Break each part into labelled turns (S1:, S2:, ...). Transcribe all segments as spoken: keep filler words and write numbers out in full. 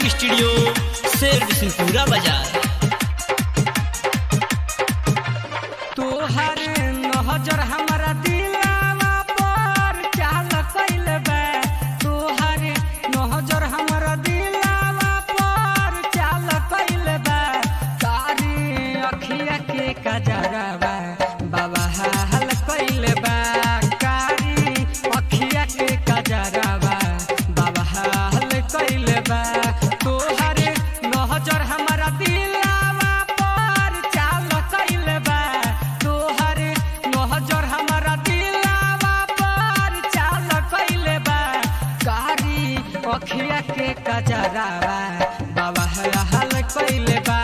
S1: Studio शेर बिशनपुरा बाजार।
S2: तोहर नजर हमारा दिलवा पर चाल कइले बा, तोहर नजर हमारा दिलवा पर चाल कइले बा। तारी अखिया के कजरवा बाबा हाल कइले बा, कारी अखिया के कजरवा बाबा हाल कइले बा। तोहर नजर हमारा दिलवा पर चाल कइले बा, तोहर नजर हमारा दिलवा पर चाल कइले बा। कारी अखिया के कजरवा बाबा हाल कइले बा।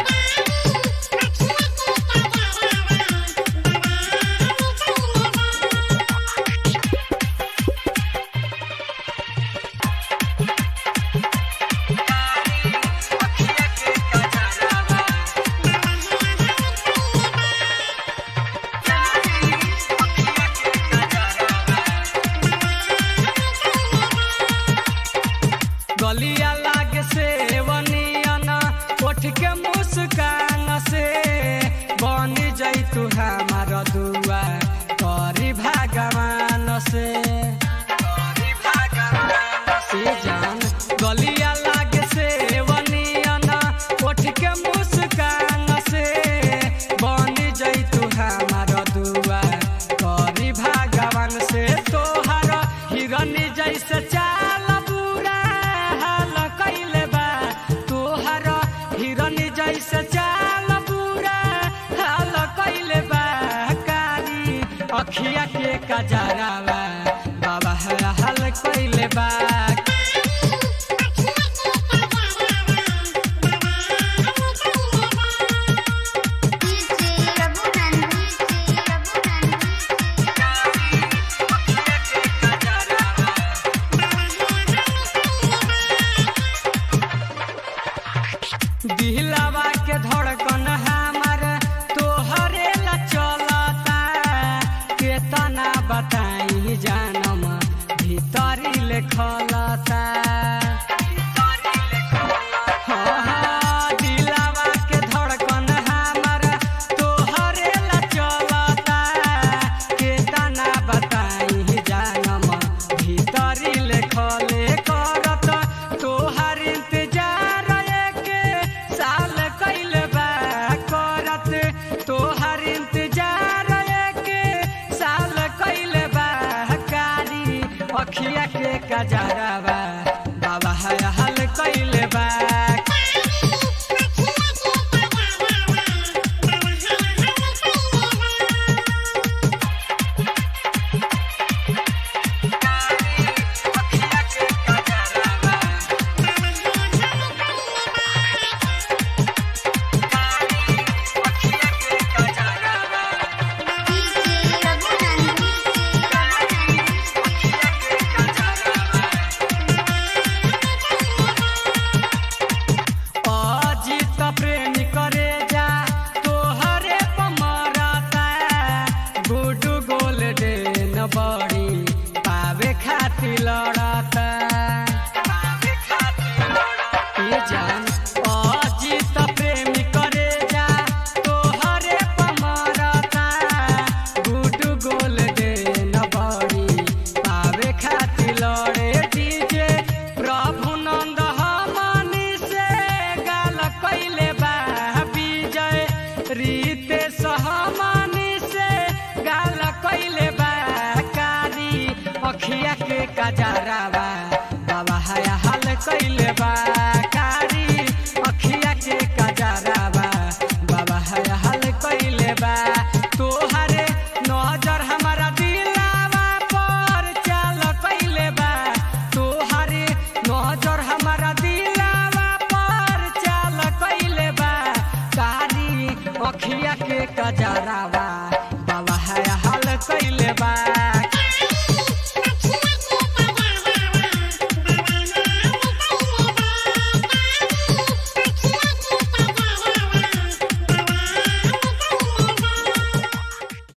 S2: गलिया लागे से वनियना उठ के मुस्कान से बन जाई तू हमार दुआ करी भगवान से से जान। गलिया लागे से वनियना उठ के मुस्कान से बन जाई तू हमार दुआ करी भगवान से। तोहर हिरन जैसे चाल जैसे चाल बुरा हाल कइले बा, कारी अखिया के कजरवा बाबा हाल कइले बा। दिलवा के धड़कन हमार तोहरे ला चलता, केतना बताई जानम भीतरी ले खलता। हाँ हाँ दिलवा के धड़कन हमार तोहरे ला चलता, केतना बताई जानम भीतरी ले खले करत। तोहर इंतजार साल कइले बा करत, तोहर इंतजार के साल कइले बा। कारी अखिया के कजरवा बाबा हाल कइले बा। प्रेमी करे जा तोहरे पमरता, गुडू गोल्डन बड़ी पावे खातिर लड़ता। ये जान अजीत प्रेमी करे जा तोहरे पमरता, गुडू गोल्डन बड़ी पावे खातिर लड़े। डीजे प्रभु नंद हमनी से गाल कइले बा, विजय रीते सहमानी से गाल कइले बा। कारी अखिया के कजरवा बाबा हाल कइले बा।